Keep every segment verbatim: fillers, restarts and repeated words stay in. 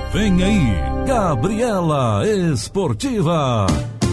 Vem aí, Gabriela Esportiva.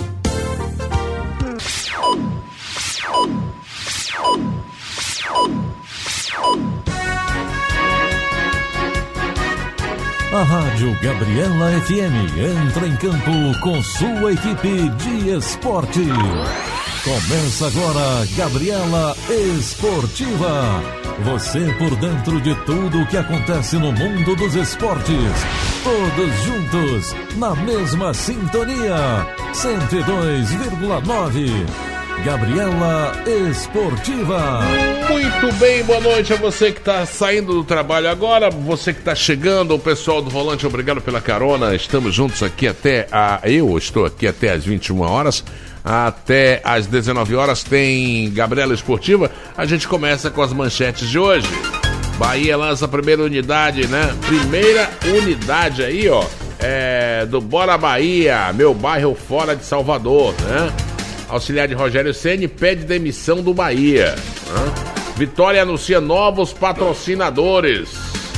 A Rádio Gabriela F M entra em campo com sua equipe de esporte. Começa agora Gabriela Esportiva. Você por dentro de tudo o que acontece no mundo dos esportes. Todos juntos, na mesma sintonia. cento e dois vírgula nove. Gabriela Esportiva. Muito bem, boa noite a você que está saindo do trabalho agora, você que está chegando, o pessoal do Volante, obrigado pela carona. Estamos juntos aqui até a... Eu estou aqui até às vinte e uma horas. Até às dezenove horas tem Gabriela Esportiva. A gente começa com as manchetes de hoje. Bahia lança a primeira unidade, né? Primeira unidade aí, ó. É, do Bora Bahia, meu bairro fora de Salvador, né? Auxiliar de Rogério Ceni pede demissão do Bahia, né? Vitória anuncia novos patrocinadores.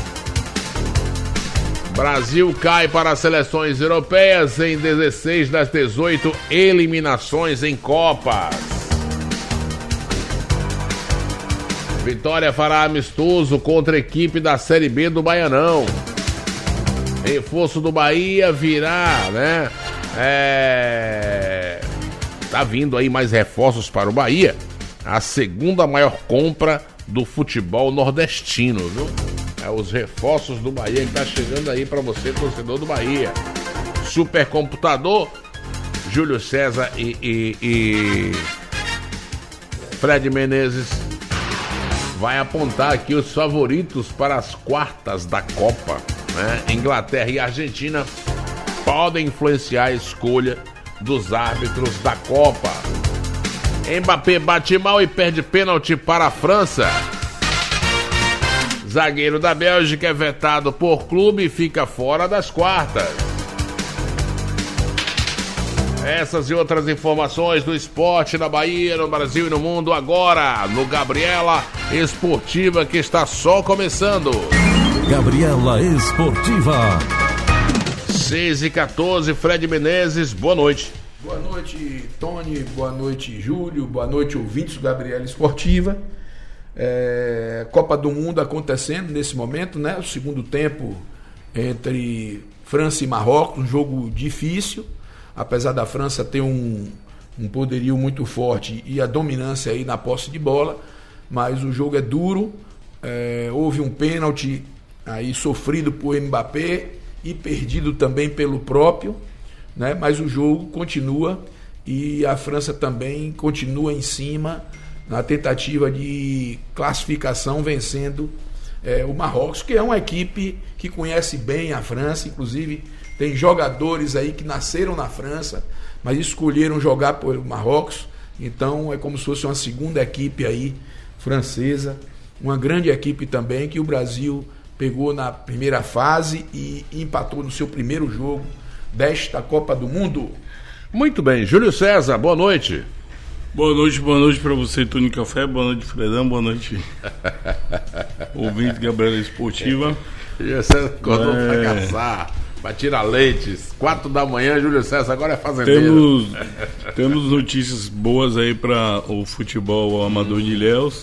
Brasil cai para as seleções europeias em dezesseis das dezoito eliminações em Copas. Vitória fará amistoso contra a equipe da Série B do Baianão. Reforço do Bahia virá, né? É... Tá vindo aí mais reforços para o Bahia. A segunda maior compra do futebol nordestino, viu? É os reforços do Bahia que tá chegando aí para você, torcedor do Bahia. Supercomputador, Júlio César e, e, e Fred Menezes vai apontar aqui os favoritos para as quartas da Copa, né? Inglaterra e Argentina podem influenciar a escolha dos árbitros da Copa. Mbappé bate mal e perde pênalti para a França. Zagueiro da Bélgica é vetado por clube e fica fora das quartas. Essas e outras informações do esporte na Bahia, no Brasil e no mundo agora no Gabriela Esportiva, que está só começando. Gabriela Esportiva. seis e quatorze, Fred Menezes, boa noite. Boa noite, Tony, boa noite, Júlio, boa noite, ouvintes do Gabriela Esportiva. É, Copa do Mundo acontecendo nesse momento, né? O segundo tempo entre França e Marrocos, um jogo difícil, apesar da França ter um, um poderio muito forte e a dominância aí na posse de bola, mas o jogo é duro. É, houve um pênalti aí sofrido por Mbappé e perdido também pelo próprio, né? Mas o jogo continua e a França também continua em cima na tentativa de classificação, vencendo é, o Marrocos, que é uma equipe que conhece bem a França, inclusive tem jogadores aí que nasceram na França, mas escolheram jogar pelo Marrocos, então é como se fosse uma segunda equipe aí francesa, uma grande equipe também que o Brasil pegou na primeira fase e empatou no seu primeiro jogo desta Copa do Mundo. Muito bem, Júlio César, boa noite. Boa noite, boa noite pra você, Tony Café, boa noite, Fredão, boa noite, ouvinte Gabriela Esportiva. Júlio César acordou é... pra caçar, pra tirar leites, quatro da manhã, Júlio César agora é fazendeiro. Temos, temos notícias boas aí para o futebol amador de Ilhéus,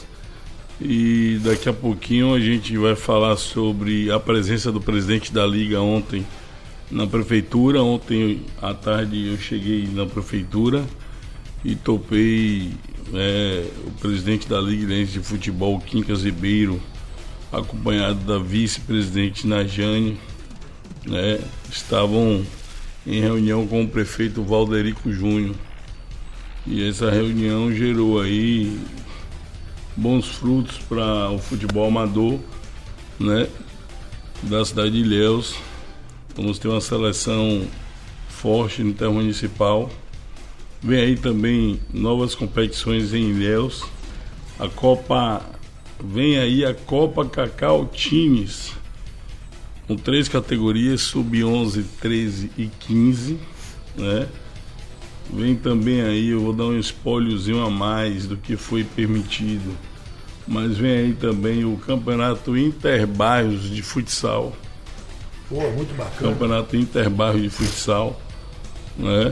e daqui a pouquinho a gente vai falar sobre a presença do presidente da Liga ontem na prefeitura. Ontem à tarde eu cheguei na prefeitura e topei é, o presidente da Liga Ilhéense de Futebol, Quincas Ribeiro, acompanhado da vice-presidente Najane, né? Estavam em reunião com o prefeito Valderico Júnior, e essa reunião gerou aí bons frutos para o futebol amador, né, da cidade de Ilhéus. Vamos ter uma seleção forte no intermunicipal. Vem aí também novas competições em Ilhéus. A Copa, vem aí a Copa Cacau Times, com três categorias, sub onze, treze e quinze, né? Vem também aí, eu vou dar um spoilerzinho a mais do que foi permitido, mas vem aí também o Campeonato Interbairros de Futsal, Pô, muito bacana. Campeonato Interbairro de Futsal, né?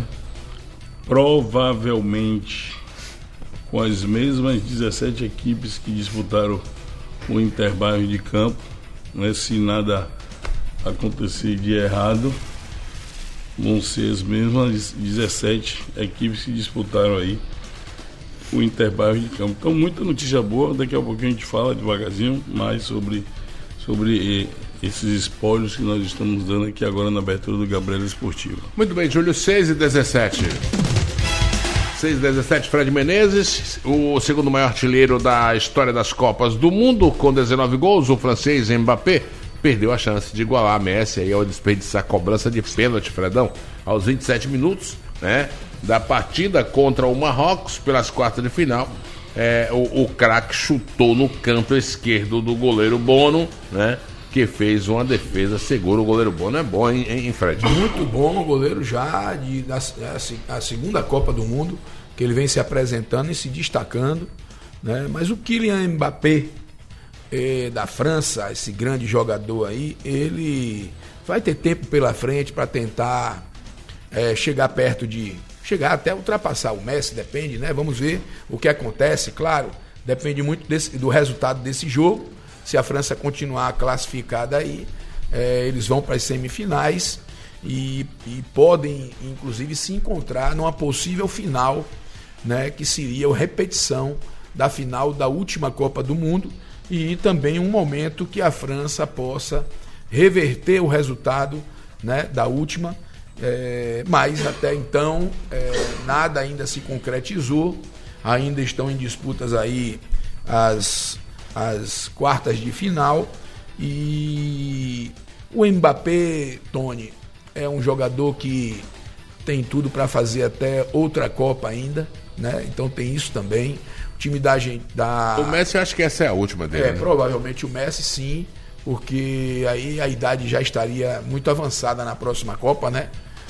Provavelmente com as mesmas dezessete equipes que disputaram o Interbairro de Campo, né? Se nada acontecer de errado, vão ser as mesmas dezessete equipes que disputaram aí o Interbairro de Campo. Então, muita notícia boa. Daqui a pouquinho a gente fala devagarzinho mais sobre, sobre esses espólios que nós estamos dando aqui agora na abertura do Gabriela Esportiva. Muito bem, Júlio, seis e dezessete. seis e dezessete, Fred Menezes, o segundo maior artilheiro da história das Copas do Mundo, com dezenove gols, o francês Mbappé perdeu a chance de igualar a Messi aí ao desperdiçar a cobrança de pênalti, Fredão, aos vinte e sete minutos, né, da partida contra o Marrocos pelas quartas de final. É, o, o craque chutou no canto esquerdo do goleiro Bono, né, que fez uma defesa segura. O goleiro Bono é bom, hein, hein Fred? Muito bom, o goleiro já de, da a, a segunda Copa do Mundo, que ele vem se apresentando e se destacando, né? Mas o Kylian Mbappé, eh, da França, esse grande jogador aí, ele vai ter tempo pela frente para tentar eh, chegar perto de... chegar até ultrapassar o Messi, depende, né? Vamos ver o que acontece, claro, depende muito desse, do resultado desse jogo. Se a França continuar classificada aí, é, eles vão para as semifinais e, e podem, inclusive, se encontrar numa possível final, né, que seria a repetição da final da última Copa do Mundo, e também um momento que a França possa reverter o resultado, né, da última, é, mas até então é, nada ainda se concretizou, ainda estão em disputas aí as... as quartas de final, e o Mbappé, Tony, é um jogador que tem tudo para fazer até outra Copa ainda, né? Então tem isso também. O time da gente da O Messi, eu acho que essa é a última dele. É, né? Provavelmente o Messi sim, porque aí a idade já estaria muito avançada na próxima Copa, né?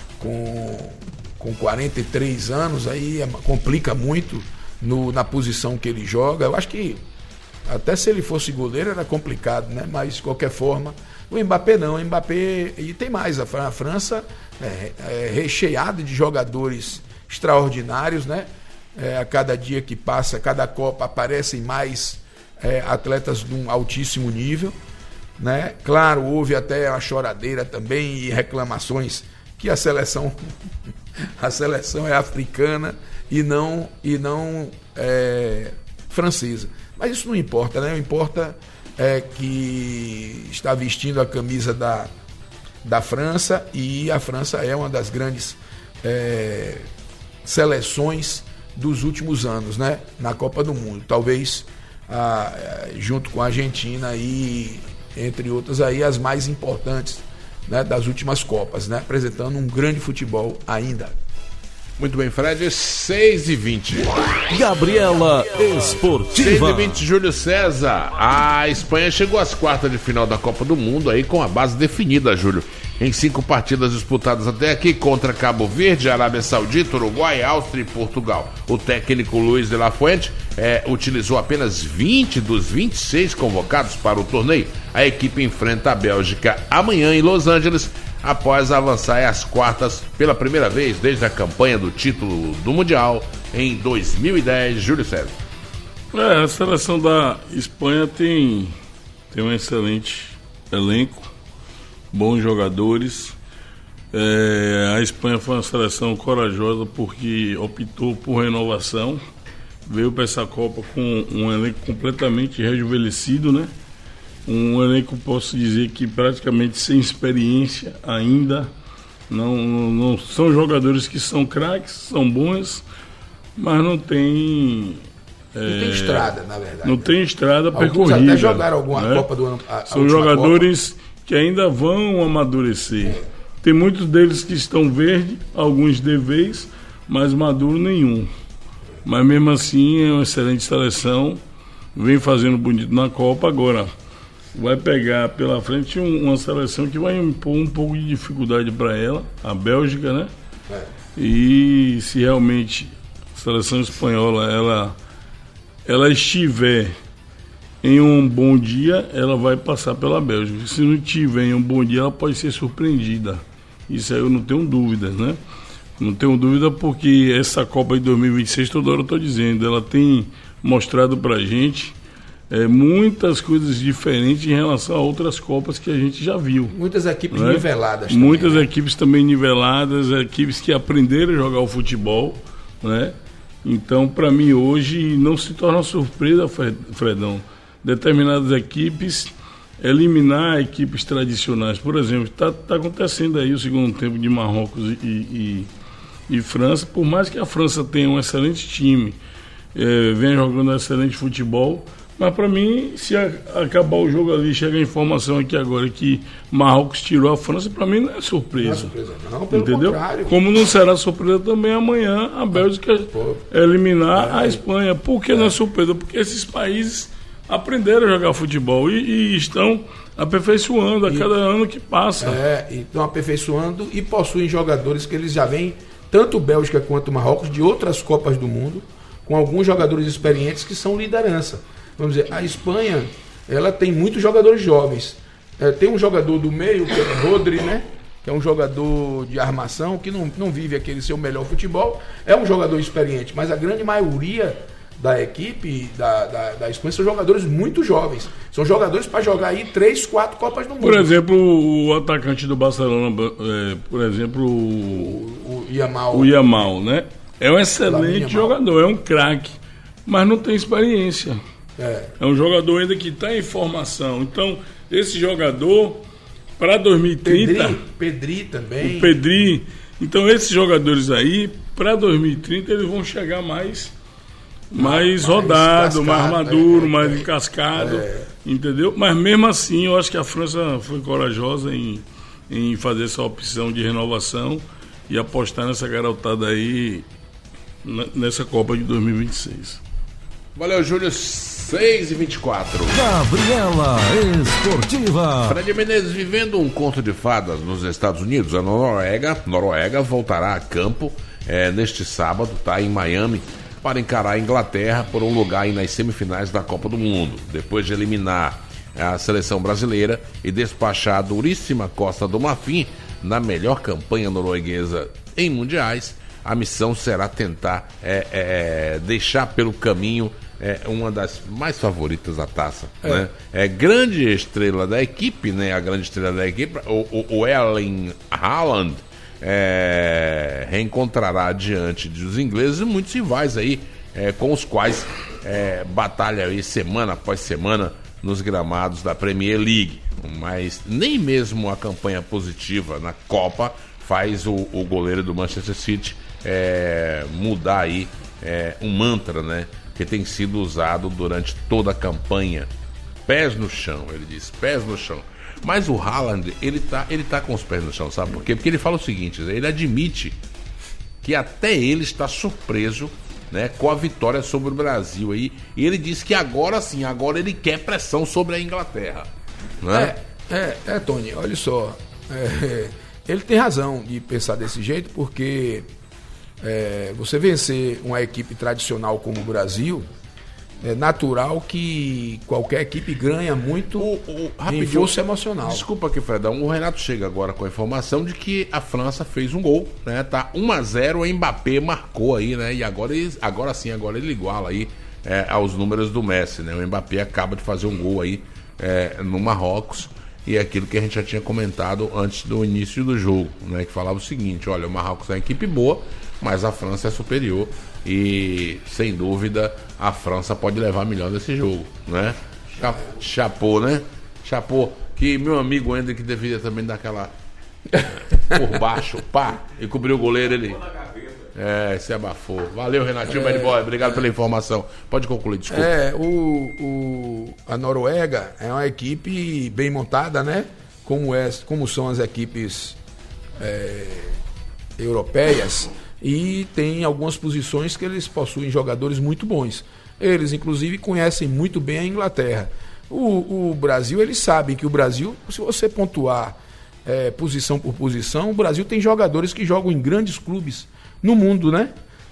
Com com quarenta e três anos, aí é, complica muito no, na posição que ele joga. Eu acho que até se ele fosse goleiro era complicado, né? Mas de qualquer forma, o Mbappé não, o Mbappé, e tem mais, a França é, é recheada de jogadores extraordinários, né? É, a cada dia que passa, cada Copa aparecem mais é, atletas de um altíssimo nível, né? Claro, houve até a choradeira também e reclamações que a seleção a seleção é africana e não, e não é, francesa. Mas isso não importa, né? O que importa é que está vestindo a camisa da, da França, e a França é uma das grandes é, seleções dos últimos anos, né? Na Copa do Mundo. Talvez a, junto com a Argentina e entre outras aí as mais importantes, né, das últimas Copas, né? Apresentando um grande futebol ainda. Muito bem, Fred, seis e vinte. Gabriela Esportiva. seis e vinte, Júlio César. A Espanha chegou às quartas de final da Copa do Mundo aí com a base definida, Júlio. Em cinco partidas disputadas até aqui contra Cabo Verde, Arábia Saudita, Uruguai, Áustria e Portugal. O técnico Luiz de la Fuente é, utilizou apenas vinte dos vinte e seis convocados para o torneio. A equipe enfrenta a Bélgica amanhã em Los Angeles, após avançar às quartas pela primeira vez desde a campanha do título do Mundial em dois mil e dez, Júlio César. É, a seleção da Espanha tem, tem um excelente elenco, bons jogadores. É, a Espanha foi uma seleção corajosa porque optou por renovação, veio para essa Copa com um elenco completamente rejuvenescido, né? Um elenco, posso dizer que praticamente sem experiência ainda. Não, não, não são jogadores que são craques, são bons, mas não tem. Não é, tem estrada, na verdade. Não tem estrada Alguns percorrida. Até jogaram alguma né? Copa do ano. A, são jogadores Copa. Que ainda vão amadurecer. É. Tem muitos deles que estão verdes, alguns de vez, mas maduro nenhum. Mas mesmo assim é uma excelente seleção, vem fazendo bonito na Copa. Agora vai pegar pela frente um, uma seleção que vai impor um pouco de dificuldade para ela, a Bélgica, né? É. E se realmente a seleção espanhola ela, ela estiver em um bom dia, ela vai passar pela Bélgica. Se não tiver em um bom dia, ela pode ser surpreendida. Isso aí eu não tenho dúvidas, né? Não tenho dúvida porque essa Copa de dois mil e vinte e seis, toda hora eu estou dizendo, ela tem mostrado pra gente é, muitas coisas diferentes em relação a outras Copas que a gente já viu. Muitas equipes né? niveladas também. Muitas né? equipes também niveladas, equipes que aprenderam a jogar o futebol, né? Então, para mim, hoje, não se torna surpresa, Fredão, determinadas equipes eliminar equipes tradicionais. Por exemplo, está tá acontecendo aí o segundo tempo de Marrocos e, e, e França, por mais que a França tenha um excelente time, é, venha jogando um excelente futebol, mas para mim, se a, acabar o jogo ali, chega a informação aqui agora que Marrocos tirou a França, para mim não é surpresa. Não é surpresa, não, pelo entendeu? Contrário. Como não será surpresa também amanhã a Bélgica Pô. eliminar é. a Espanha. Por que é. não é surpresa? Porque esses países aprenderam a jogar futebol e, e estão aperfeiçoando a e, cada ano que passa. É, estão aperfeiçoando e possuem jogadores que eles já vêm, tanto Bélgica quanto Marrocos, de outras Copas do Mundo, com alguns jogadores experientes que são liderança. Vamos dizer, a Espanha, ela tem muitos jogadores jovens. É, tem um jogador do meio, que é o Rodri, né? Que é um jogador de armação, que não, não vive aquele seu melhor futebol. É um jogador experiente, mas a grande maioria da equipe da, da, da Espanha são jogadores muito jovens. São jogadores para jogar aí três, quatro Copas do Mundo. Por exemplo, o atacante do Barcelona, é, por exemplo, o, o Yamal. O Yamal, né? É um excelente jogador, é um craque, mas não tem experiência. É. é um jogador ainda que está em formação. Então, esse jogador, para dois mil e trinta... Pedri, Pedri também. O Pedri. Então, esses jogadores aí, para dois mil e trinta, eles vão chegar mais, mais, mais rodado, mais maduro, é, mais é, encascado. É. Entendeu? Mas, mesmo assim, eu acho que a França foi corajosa em, em fazer essa opção de renovação e apostar nessa garotada aí, nessa Copa de dois mil e vinte e seis. Valeu, Júlio. seis e vinte e quatro. Gabriela Esportiva. Fred Menezes, vivendo um conto de fadas nos Estados Unidos, a Noruega, Noruega voltará a campo é, neste sábado, tá, em Miami, para encarar a Inglaterra por um lugar aí nas semifinais da Copa do Mundo. Depois de eliminar a seleção brasileira e despachar a duríssima Costa do Marfim na melhor campanha norueguesa em mundiais, a missão será tentar é, é, deixar pelo caminho é, uma das mais favoritas da taça. É. Né? É grande estrela da equipe, né? A grande estrela da equipe, o, o, o Erling Haaland, é, reencontrará diante dos ingleses muitos rivais aí, é, com os quais é, batalha aí semana após semana nos gramados da Premier League. Mas nem mesmo a campanha positiva na Copa faz o, o goleiro do Manchester City é, mudar aí é, um mantra, né, que tem sido usado durante toda a campanha. Pés no chão, ele diz, pés no chão. Mas o Haaland, ele tá, ele tá com os pés no chão, sabe por quê? Porque ele fala o seguinte, ele admite que até ele está surpreso, né, com a vitória sobre o Brasil aí, e ele diz que agora sim, agora ele quer pressão sobre a Inglaterra, né? É, é, é Tony, olha só, é, ele tem razão de pensar desse jeito, porque é, você vencer uma equipe tradicional como o Brasil, é natural que qualquer equipe ganha muito o, o, em força emocional. Desculpa aqui, Fredão, o Renato chega agora com a informação de que a França fez um gol, né? Tá um a zero, o Mbappé marcou aí, né? E agora, ele, agora sim, agora ele iguala aí é, aos números do Messi, né? O Mbappé acaba de fazer um gol aí é, no Marrocos, e é aquilo que a gente já tinha comentado antes do início do jogo, né? Que falava o seguinte, olha, o Marrocos é uma equipe boa, mas a França é superior e, sem dúvida, a França pode levar melhor desse jogo, né? Chapô, né? Chapô, que meu amigo Hendrick deveria também dar aquela por baixo, pá, e cobrir o goleiro, ele... É, se abafou. Valeu, Renatinho, é, Bad Boy, obrigado é, pela informação. Pode concluir, desculpa. É, o, o, a Noruega é uma equipe bem montada, né? Como, é, como são as equipes é, europeias, e tem algumas posições que eles possuem jogadores muito bons. Eles, inclusive, conhecem muito bem a Inglaterra. O, o Brasil, eles sabem que o Brasil, se você pontuar é, posição por posição, o Brasil tem jogadores que jogam em grandes clubes no mundo, né?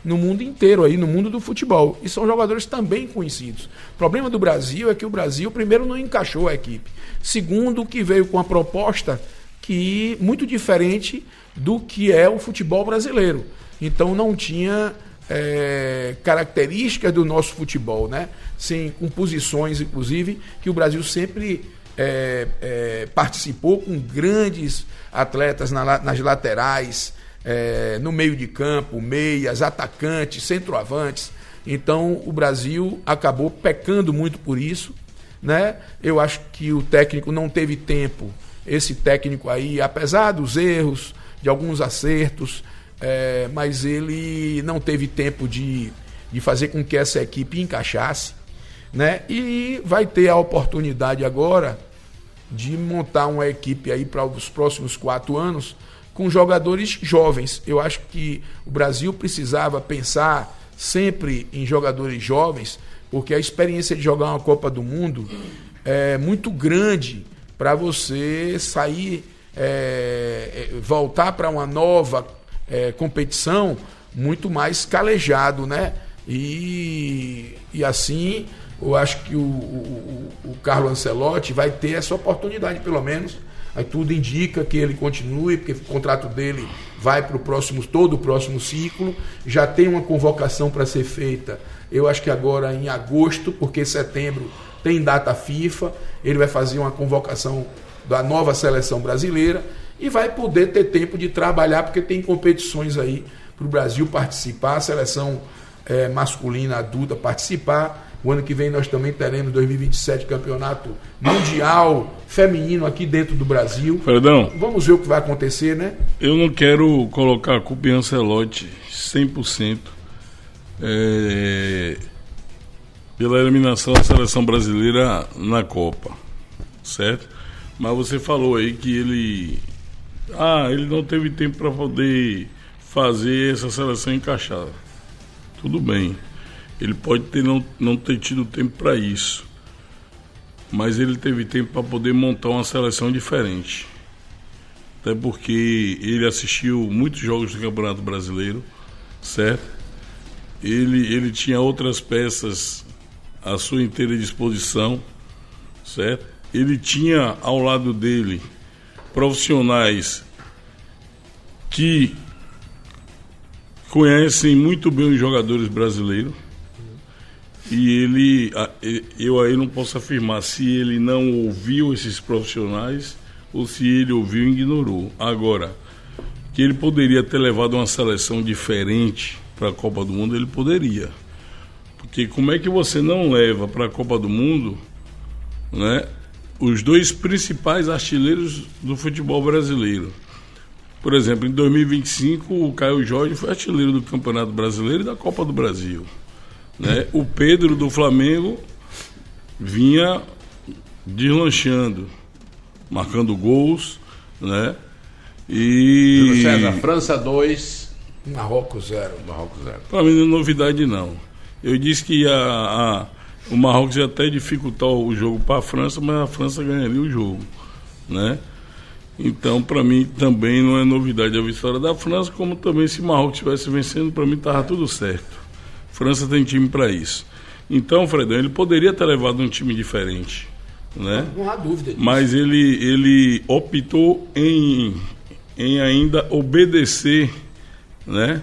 no mundo inteiro, aí, no mundo do futebol. E são jogadores também conhecidos. O problema do Brasil é que o Brasil, primeiro, não encaixou a equipe. Segundo, que veio com uma proposta que muito diferente do que é o futebol brasileiro. Então não tinha é, características do nosso futebol, né? Sem, com posições, inclusive, que o Brasil sempre é, é, participou com grandes atletas na, nas laterais, é, no meio de campo, meias, atacantes, centroavantes. Então o Brasil acabou pecando muito por isso, né? Eu acho que o técnico não teve tempo. Esse técnico aí, apesar dos erros, de alguns acertos, é, mas ele não teve tempo de, de fazer com que essa equipe encaixasse, né? E vai ter a oportunidade agora de montar uma equipe aí para os próximos quatro anos com jogadores jovens. Eu acho que o Brasil precisava pensar sempre em jogadores jovens, porque a experiência de jogar uma Copa do Mundo é muito grande para você sair, é, voltar para uma nova é, competição muito mais calejado, né? E, e assim, eu acho que o, o, o Carlo Ancelotti vai ter essa oportunidade, pelo menos. Aí tudo indica que ele continue, porque o contrato dele vai para o próximo, todo o próximo ciclo. Já tem uma convocação para ser feita, eu acho que agora em agosto, porque setembro tem data FIFA. Ele vai fazer uma convocação da nova seleção brasileira e vai poder ter tempo de trabalhar, porque tem competições aí para o Brasil participar, a seleção é, masculina adulta participar. O ano que vem nós também teremos dois mil e vinte e sete campeonato mundial feminino aqui dentro do Brasil. Perdão. Vamos ver o que vai acontecer, né? Eu não quero colocar a culpa em Ancelotti cem por cento é, pela eliminação da seleção brasileira na Copa, certo? Mas você falou aí que ele ah, ele não teve tempo para poder fazer essa seleção encaixada. Tudo bem. Ele pode ter não, não ter tido tempo para isso, mas ele teve tempo para poder montar uma seleção diferente. Até porque ele assistiu muitos jogos do Campeonato Brasileiro, certo? Ele, ele tinha outras peças à sua inteira disposição, certo? Ele tinha ao lado dele profissionais que conhecem muito bem os jogadores brasileiros. E ele, eu aí não posso afirmar se ele não ouviu esses profissionais ou se ele ouviu e ignorou. Agora, que ele poderia ter levado uma seleção diferente para a Copa do Mundo, ele poderia. Porque como é que você não leva para a Copa do Mundo, né, os dois principais artilheiros do futebol brasileiro? Por exemplo, em dois mil e vinte e cinco, o Caio Jorge foi artilheiro do Campeonato Brasileiro e da Copa do Brasil. Né? O Pedro do Flamengo vinha deslanchando, marcando gols, né? E Júlio César, França dois, Marrocos zero. Marrocos zero. Para mim não é novidade não. Eu disse que a, a, o Marrocos ia até dificultar o jogo para a França, mas a França ganharia o jogo, né? Então, para mim também não é novidade a vitória da França, como também se o Marrocos estivesse vencendo, para mim estava tudo certo. França tem time para isso. Então, Fredão, ele poderia ter levado um time diferente, né? Não, não há dúvida disso. Mas ele, ele optou em, em ainda obedecer, né,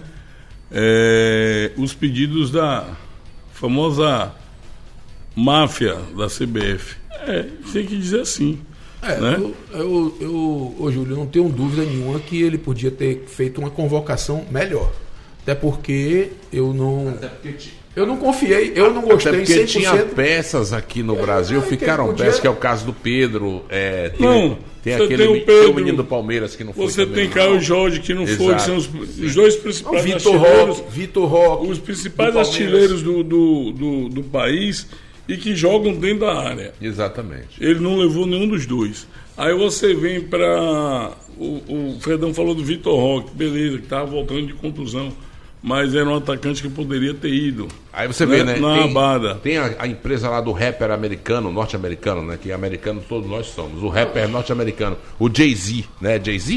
é, os pedidos da famosa máfia da C B F. É, tem que dizer assim. É, né? eu, eu, eu, ô, Júlio, não tenho dúvida nenhuma que ele podia ter feito uma convocação melhor. Até porque eu não. Até porque eu não confiei, eu não gostei. Até porque cem por cento. tinha peças aqui no Brasil, é, ficaram que podia... peças, que é o caso do Pedro. É, tem, não, tem você aquele tem o, tem Pedro, o menino do Palmeiras que não foi. Você também, tem Caio Jorge que não Exato. foi, que são os, os dois principais não, Vitor artilheiros. Roque, Vitor Roque, os principais artilheiros do, do, do, do país e que jogam dentro da área. Exatamente. Ele não levou nenhum dos dois. Aí você vem para. O, o Fredão falou do Vitor Roque, beleza, que estava voltando de contusão. Mas era um atacante que poderia ter ido. Aí você vê, né? Na tem, abada. Tem a, a empresa lá do rapper americano, norte-americano, né? Que americano todos nós somos. O rapper norte-americano, o Jay-Z, né? Jay-Z?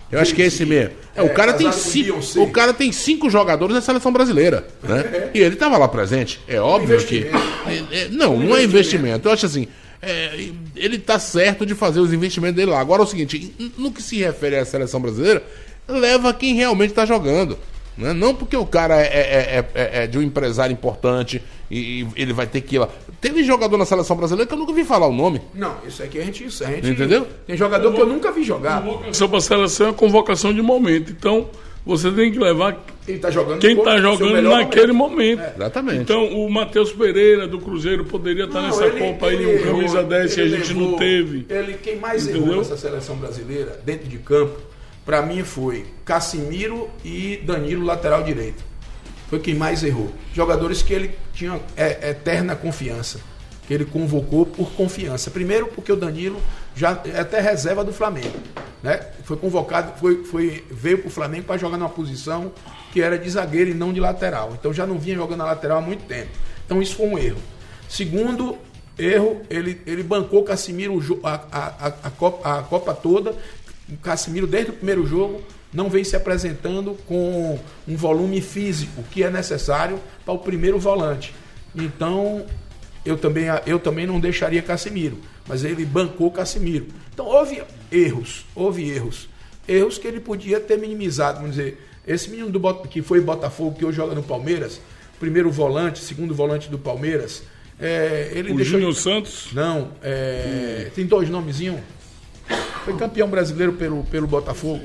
Eu acho que é esse mesmo. É, o, É, cara tem casado com cinco, Beyoncé. o cara tem cinco jogadores na seleção brasileira, né? E ele estava lá presente. É óbvio que... Investimento. é- é- não, não é investimento. Eu acho assim, é, ele tá certo de fazer os investimentos dele lá. Agora é o seguinte, no que se refere à seleção brasileira, leva quem realmente está jogando. Né? Não porque o cara é, é- é- é de um empresário importante e, e ele vai ter que ir lá. Teve jogador na seleção brasileira que eu nunca vi falar o nome. Não, isso aqui a gente, a gente... Entendeu? Tem jogador que eu nunca vi jogar. Convocação para a seleção é convocação de momento. Então, você tem que levar Ele tá jogando quem no está seu jogando melhor naquele momento. Exatamente. Então, o Matheus Pereira do Cruzeiro poderia estar Não, nessa ele- Copa aí, ele um camisa errou, dez que a ele gente levou- não teve. Ele, quem mais Entendeu? errou nessa seleção brasileira, dentro de campo, pra mim foi Casimiro e Danilo, lateral direito. Foi quem mais errou. Jogadores que ele tinha é, eterna confiança. Que ele convocou por confiança. Primeiro porque o Danilo já é até reserva do Flamengo. Né? Foi convocado, foi, foi, veio pro Flamengo para jogar numa posição que era de zagueiro e não de lateral. Então já não vinha jogando na lateral há muito tempo. Então isso foi um erro. Segundo erro, ele, ele bancou o Casimiro o jo- a, a, a, a, Copa, a Copa toda. O Casimiro, desde o primeiro jogo, não vem se apresentando com um volume físico que é necessário para o primeiro volante. Então, eu também, eu também não deixaria Casimiro, mas ele bancou Casimiro. Então, houve erros, houve erros. Erros que ele podia ter minimizado, vamos dizer. Esse menino do Bota, que foi Botafogo, que hoje joga no Palmeiras, primeiro volante, segundo volante do Palmeiras, é, ele O deixou... Júnior Santos. Não, é, tem dois nomezinhos. Foi campeão brasileiro pelo, pelo Botafogo.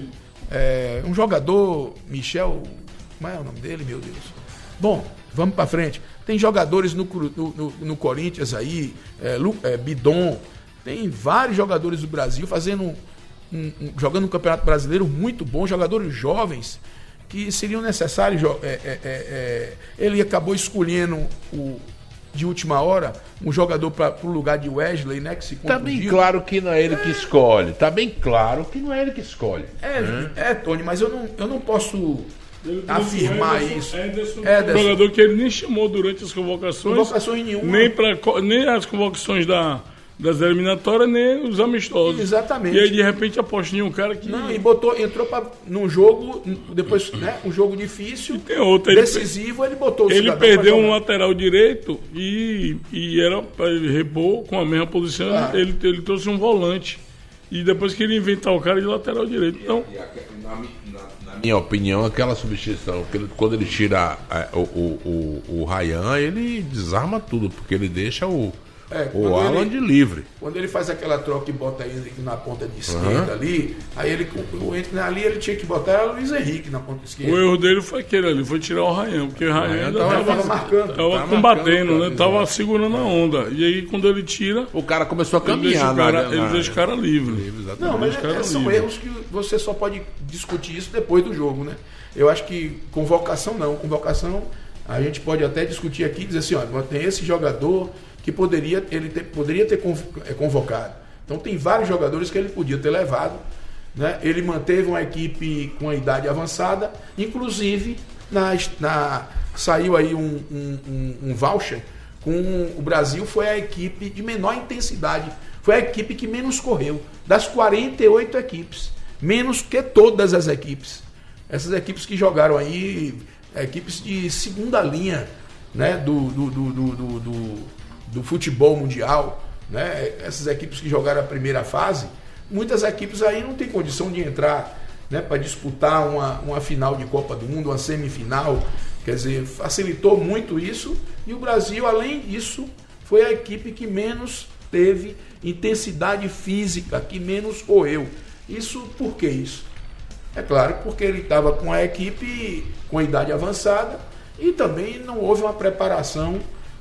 É, um jogador, Michel, como é o nome dele, meu Deus? Bom, vamos pra frente. Tem jogadores no, Cru- no, no, no Corinthians aí, é, Lu- é, Bidon, tem vários jogadores do Brasil fazendo um, um- um- jogando um campeonato brasileiro muito bom, jogadores jovens que seriam necessários. jo- é, é, é, é, ele acabou escolhendo o, de última hora um jogador para o lugar de Wesley, né? Que se Tá bem contundiu. claro que não é ele que escolhe. Tá bem claro que não é ele que escolhe. É, é, Tony, mas eu não, eu não posso Ele trouxe afirmar o Ederson- isso. Ederson, Ederson. um jogador que ele nem chamou durante as convocações. Convocações nenhuma. Nem, pra, co- nem as convocações da, das eliminatórias, nem os amistosos. Exatamente. E aí, de repente, aposta em um cara que. Não, e botou, entrou pra, num jogo, depois, né? Um jogo difícil, tem outro, ele decisivo, ele botou o Ele cidadão perdeu pra um jogar. lateral direito e, e era para repor com a mesma posição. Ah. Ele, ele trouxe um volante. E depois que ele inventar o cara de lateral direito. Então, E a- na, mi- na- na minha opinião, aquela substituição, que ele- quando ele tira é, o, o, o, o Ryan, ele desarma tudo, porque ele deixa o, É, o quando Alan ele- de livre. Quando ele faz aquela troca e bota ele na ponta de esquerda ali, aí ele o- entre ali ele tinha que botar o Luiz Henrique na ponta esquerda. o erro dele foi aquele ali, foi tirar o Ryan, porque o Ryan ainda tava- tava, tava marcando, tava tava combatendo, marcando, né? Tava segurando a onda. E aí, quando ele tira, O cara começou a ele deixa caminhar. o cara, na- ele na- deixa o cara livre. Exatamente. Não, mas Os caras é, são livres. erros que você só pode discutir isso depois do jogo, né? Eu acho que convocação não. Convocação a gente pode até discutir aqui e dizer assim, olha, tem esse jogador que poderia, ele ter, poderia ter conv- é, convocado. Então tem vários jogadores que ele podia ter levado. Né? Ele manteve uma equipe com a idade avançada, inclusive na, na, saiu aí um, um, um, um voucher com o Brasil, foi a equipe de menor intensidade, foi a equipe que menos correu, das quarenta e oito equipes, menos que todas as equipes. Essas equipes que jogaram aí, equipes de segunda linha, né, do, do, do, do, do, do, do futebol mundial, né, essas equipes que jogaram a primeira fase, muitas equipes aí não têm condição de entrar, né, para disputar uma, uma final de Copa do Mundo, uma semifinal. Quer dizer, facilitou muito isso, e o Brasil, além disso, foi a equipe que menos teve intensidade física, que menos correu. Isso, por que isso? É claro, porque ele estava com a equipe com a idade avançada e também não houve uma preparação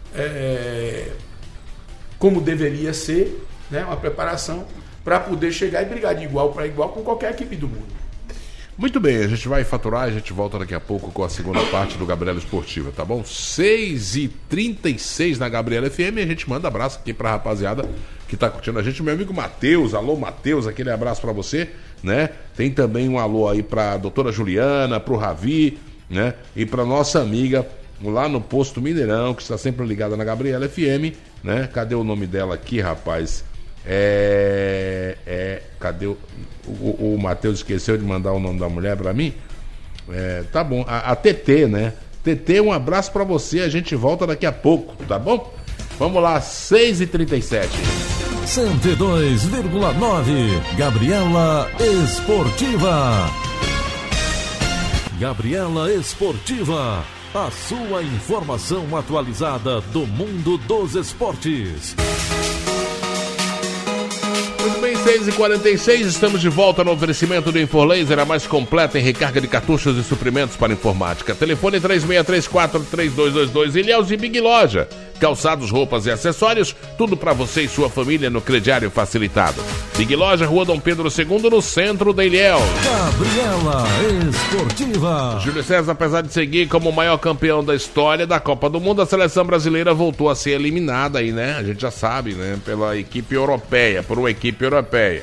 é, como deveria ser, né, uma preparação para poder chegar e brigar de igual para igual com qualquer equipe do mundo. Muito bem, a gente vai faturar, a gente volta daqui a pouco com a segunda parte do Gabriela Esportiva, tá bom? seis e trinta e seis na Gabriela F M, e a gente manda abraço aqui pra rapaziada que tá curtindo a gente, meu amigo Matheus, alô Matheus, aquele abraço pra você, né? Tem também um alô aí pra doutora Juliana, pro Ravi, né? E pra nossa amiga lá no Posto Mineirão, que está sempre ligada na Gabriela F M, né? Cadê o nome dela aqui, rapaz? É, é, cadê o, o, o Matheus esqueceu de mandar o nome da mulher pra mim? É, tá bom, a, a T T, né? T T, um abraço pra você, a gente volta daqui a pouco, tá bom? Vamos lá, seis e trinta e sete. cento e dois vírgula nove, Gabriela Esportiva. Gabriela Esportiva, a sua informação atualizada do mundo dos esportes. Muito bem, seis e quarenta e seis, estamos de volta no oferecimento do Inforlaser, a mais completa em recarga de cartuchos e suprimentos para informática. Telefone três seis três quatro, três dois dois dois. Ilhéus e Big Loja. Calçados, roupas e acessórios, tudo para você e sua família no crediário facilitado. Big Loja, Rua Dom Pedro segundo, no centro da Ilhéus. Gabriela Esportiva. Júlio César, apesar de seguir como o maior campeão da história da Copa do Mundo, a seleção brasileira voltou a ser eliminada aí, né? A gente já sabe, né? Pela equipe europeia, por uma equipe europeia.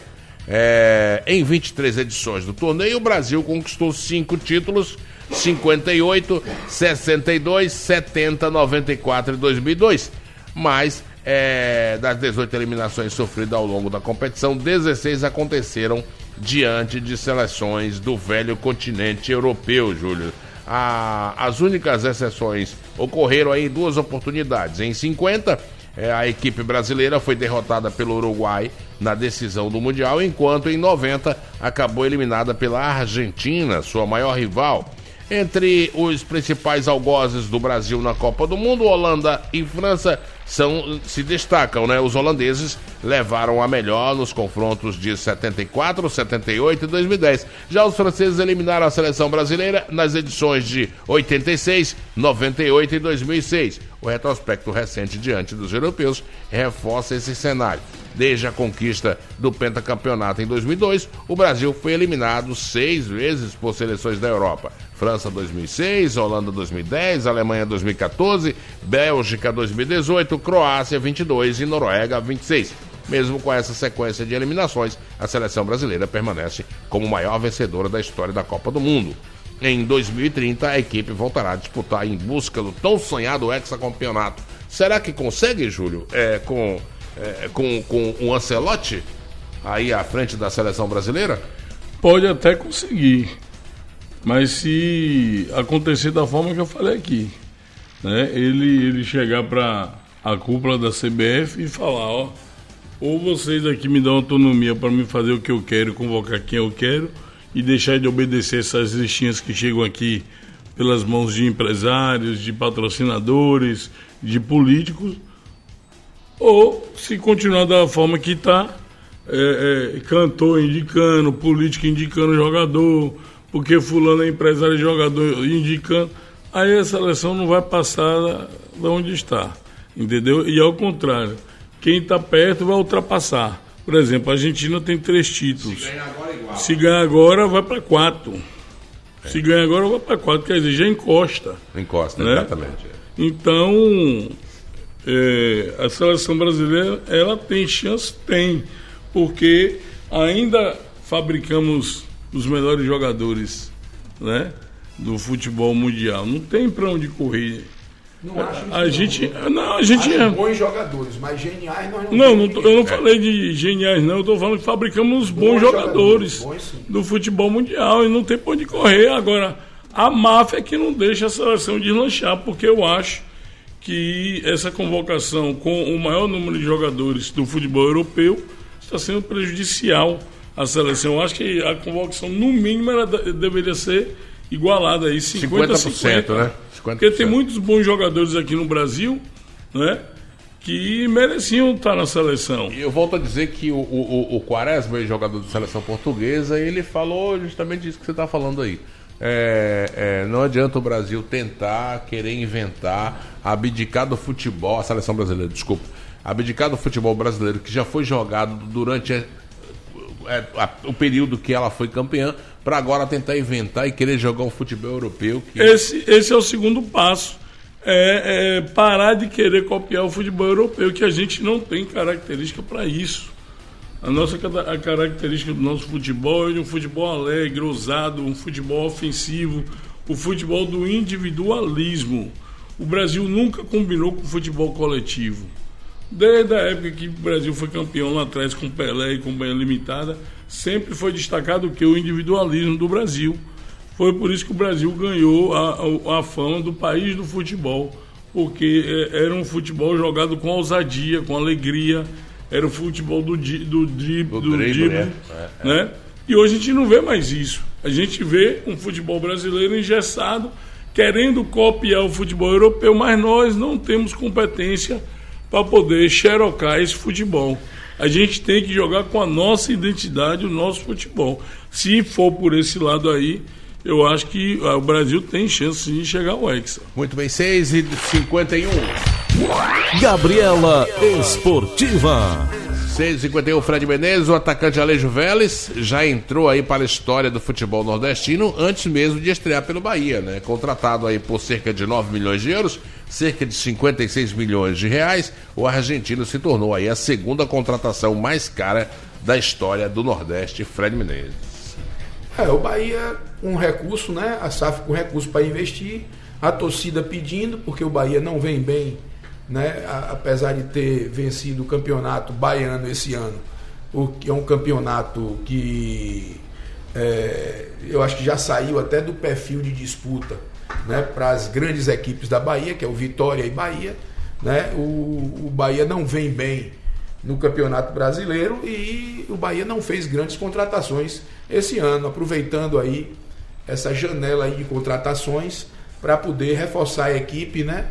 É... Em vinte e três edições do torneio, o Brasil conquistou cinco títulos, cinquenta e oito, sessenta e dois, setenta, noventa e quatro e dois mil e dois. Mas é, das dezoito eliminações sofridas ao longo da competição, dezesseis aconteceram diante de seleções do velho continente europeu, Júlio. A, as únicas exceções ocorreram aí em duas oportunidades. Em cinquenta, é, a equipe brasileira foi derrotada pelo Uruguai na decisão do Mundial, enquanto em noventa acabou eliminada pela Argentina, sua maior rival. Entre os principais algozes do Brasil na Copa do Mundo, Holanda e França são, se destacam, né? Os holandeses levaram a melhor nos confrontos de setenta e quatro, setenta e oito e dois mil e dez. Já os franceses eliminaram a seleção brasileira nas edições de oitenta e seis, noventa e oito e dois mil e seis. O retrospecto recente diante dos europeus reforça esse cenário. Desde a conquista do pentacampeonato em dois mil e dois, o Brasil foi eliminado seis vezes por seleções da Europa. França dois mil e seis, Holanda dois mil e dez, Alemanha dois mil e quatorze, Bélgica dois mil e dezoito, Croácia vinte e dois e Noruega vinte e seis. Mesmo com essa sequência de eliminações, a seleção brasileira permanece como maior vencedora da história da Copa do Mundo. Em dois mil e trinta, a equipe voltará a disputar em busca do tão sonhado hexacampeonato. Será que consegue, Júlio, é, com, é, com, com o Ancelotti aí à frente da seleção brasileira? Pode até conseguir, mas se acontecer da forma que eu falei aqui, né, ele, ele chegar para a cúpula da C B F e falar, ó, ou vocês aqui me dão autonomia para me fazer o que eu quero, convocar quem eu quero, e deixar de obedecer essas listinhas que chegam aqui pelas mãos de empresários, de patrocinadores, de políticos, ou se continuar da forma que está, é, é, cantor indicando, político indicando jogador, porque fulano é empresário e jogador indicando, aí a seleção não vai passar de onde está, entendeu? E ao contrário, quem está perto vai ultrapassar. Por exemplo, a Argentina tem três títulos. Se ganhar agora, igual. Se ganhar agora, vai para quatro. É. Se ganhar agora, vai para quatro. Quer dizer, já encosta. Encosta, né? Exatamente. Então, é, a seleção brasileira, ela tem chance? Tem. Porque ainda fabricamos os melhores jogadores, né, do futebol mundial. Não tem para onde correr. Não acho a gente, não, a gente acho é bons jogadores, mas geniais nós não Não, não tô, eu não falei de geniais, não. Eu estou falando que fabricamos bons, bons jogadores, jogadores bons, do futebol mundial e não tem pra onde correr. Agora, a máfia é que não deixa a seleção deslanchar, porque eu acho que essa convocação com o maior número de jogadores do futebol europeu está sendo prejudicial à seleção. Eu acho que a convocação, no mínimo, ela deveria ser igualada aí, cinquenta por cento, cinquenta por cento, né? cinquenta por cento. Porque tem muitos bons jogadores aqui no Brasil, né, que mereciam estar na seleção. E eu volto a dizer que o, o, o Quaresma, jogador da seleção portuguesa, ele falou justamente isso que você está falando aí. É, é, não adianta o Brasil tentar, querer inventar, abdicar do futebol, a seleção brasileira, desculpa, abdicar do futebol brasileiro que já foi jogado durante a, a, a, o período que ela foi campeã, para agora tentar inventar e querer jogar um futebol europeu. Que... Esse, esse é o segundo passo. É, é parar de querer copiar o futebol europeu, que a gente não tem característica para isso. A nossa a característica do nosso futebol é de um futebol alegre, ousado, um futebol ofensivo, o futebol do individualismo. O Brasil nunca combinou com o futebol coletivo. Desde a época que o Brasil foi campeão lá atrás com Pelé e Companhia Limitada, sempre foi destacado o que? O individualismo do Brasil. Foi por isso que o Brasil ganhou a, a, a fama do país do futebol, porque era um futebol jogado com ousadia, com alegria, era o futebol do, di, do, dri, do, do drible, é, é, né? É. E hoje a gente não vê mais isso. A gente vê um futebol brasileiro engessado, querendo copiar o futebol europeu, mas nós não temos competência para poder xerocar esse futebol. A gente tem que jogar com a nossa identidade, o nosso futebol. Se for por esse lado aí, eu acho que o Brasil tem chance de chegar ao Hexa. Muito bem, seis e cinquenta e um. Gabriela Esportiva. seis e cinquenta e um, Fred Menezes, o atacante Alejo Vélez, já entrou aí para a história do futebol nordestino antes mesmo de estrear pelo Bahia, né? Contratado aí por cerca de nove milhões de euros, cerca de cinquenta e seis milhões de reais, o argentino se tornou aí a segunda contratação mais cara da história do Nordeste, Fred Menezes. É, o Bahia com recurso, né? A S A F com recurso para investir, a torcida pedindo, porque o Bahia não vem bem, né? A, apesar de ter vencido o campeonato baiano esse ano, o que é um campeonato que é, eu acho que já saiu até do perfil de disputa, né? Para as grandes equipes da Bahia, que é o Vitória e Bahia, né? O, o Bahia não vem bem no Campeonato Brasileiro e o Bahia não fez grandes contratações esse ano, aproveitando aí essa janela aí de contratações para poder reforçar a equipe, né?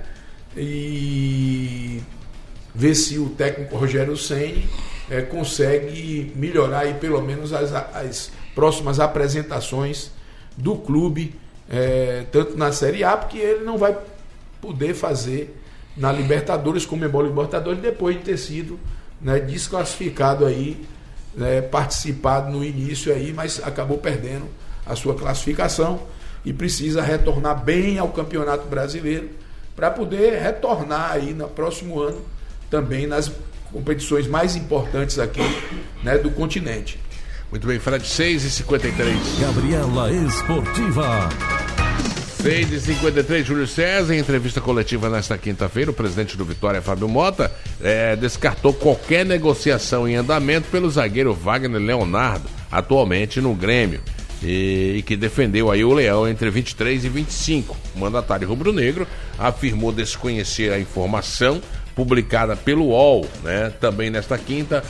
E ver se o técnico Rogério Ceni é, consegue melhorar aí pelo menos as, as próximas apresentações do clube, é, tanto na Série A, porque ele não vai poder fazer na Libertadores, Conmebol Libertadores, depois de ter sido, né, desclassificado aí, né, participado no início aí, mas acabou perdendo a sua classificação e precisa retornar bem ao Campeonato Brasileiro para poder retornar aí no próximo ano também nas competições mais importantes aqui, né, do continente. Muito bem, Fred, seis e cinquenta e três. Gabriela Esportiva. seis e cinquenta e três, Júlio César, em entrevista coletiva nesta quinta-feira, o presidente do Vitória, Fábio Mota, é, descartou qualquer negociação em andamento pelo zagueiro Wagner Leonardo, atualmente no Grêmio, e, e que defendeu aí o Leão entre vinte e três e vinte e cinco. O mandatário rubro-negro afirmou desconhecer a informação publicada pelo U O L, né, também nesta quinta,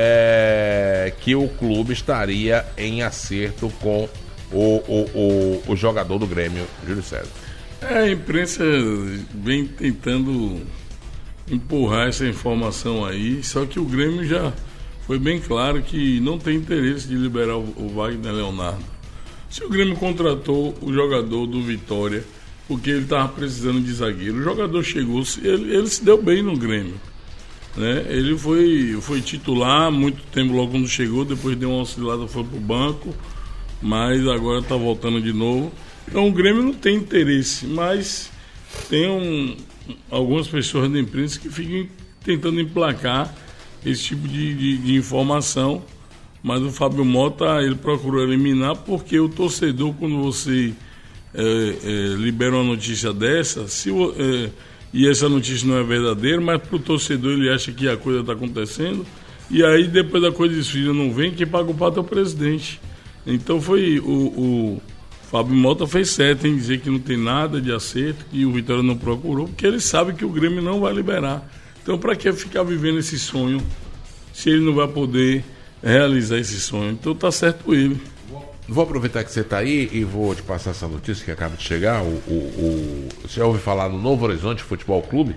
é, que o clube estaria em acerto com O, o, o, o jogador do Grêmio, Júlio César. É, a imprensa vem tentando empurrar essa informação aí, só que o Grêmio já foi bem claro que não tem interesse de liberar o, o Wagner Leonardo. Se o Grêmio contratou o jogador do Vitória porque ele estava precisando de zagueiro, o jogador chegou, ele, ele se deu bem no Grêmio, né? Ele foi, foi titular muito tempo logo quando chegou, depois deu uma oscilada, foi pro banco, mas agora está voltando de novo. Então o Grêmio não tem interesse, mas tem um, algumas pessoas da imprensa que ficam tentando emplacar esse tipo de, de, de informação, mas o Fábio Mota, ele procurou eliminar, porque o torcedor, quando você é, é, libera uma notícia dessa, se, é, e essa notícia não é verdadeira, mas para o torcedor ele acha que a coisa está acontecendo, e aí depois da coisa desfila não vem, quem paga o pato é o presidente. Então foi o, o Fábio Mota fez certo em dizer que não tem nada de acerto, que o Vitória não procurou, porque ele sabe que o Grêmio não vai liberar. Então para que ficar vivendo esse sonho se ele não vai poder realizar esse sonho? Então tá certo ele. Vou aproveitar que você está aí e vou te passar essa notícia que acaba de chegar. O, o, o, você já ouve falar no Novo Horizonte Futebol Clube?